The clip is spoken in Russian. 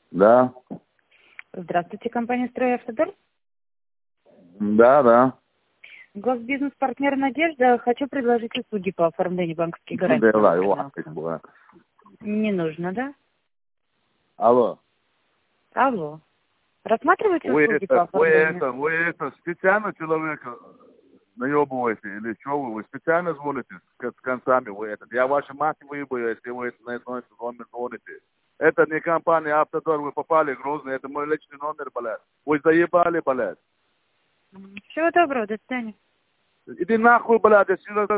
Да. Здравствуйте, компания «Стройавтодор». Да. Госбизнес-партнер «Надежда». Хочу предложить услуги по оформлению банковских гарантий. Давай, лапкой была. Не нужно, да? Алло. Алло. Рассматриваете Вы услуги по оформлению? вы специально человека наебываете или что вы специально звоните с концами вы этот? Я ваши мать выебаю, если вы на этот номер звоните. Это не компания «Автодор», вы попали в Грозный, это мой личный номер, блядь. Вы заебали, блядь. Всего доброго, до свидания. Иди нахуй, блядь, отсюда.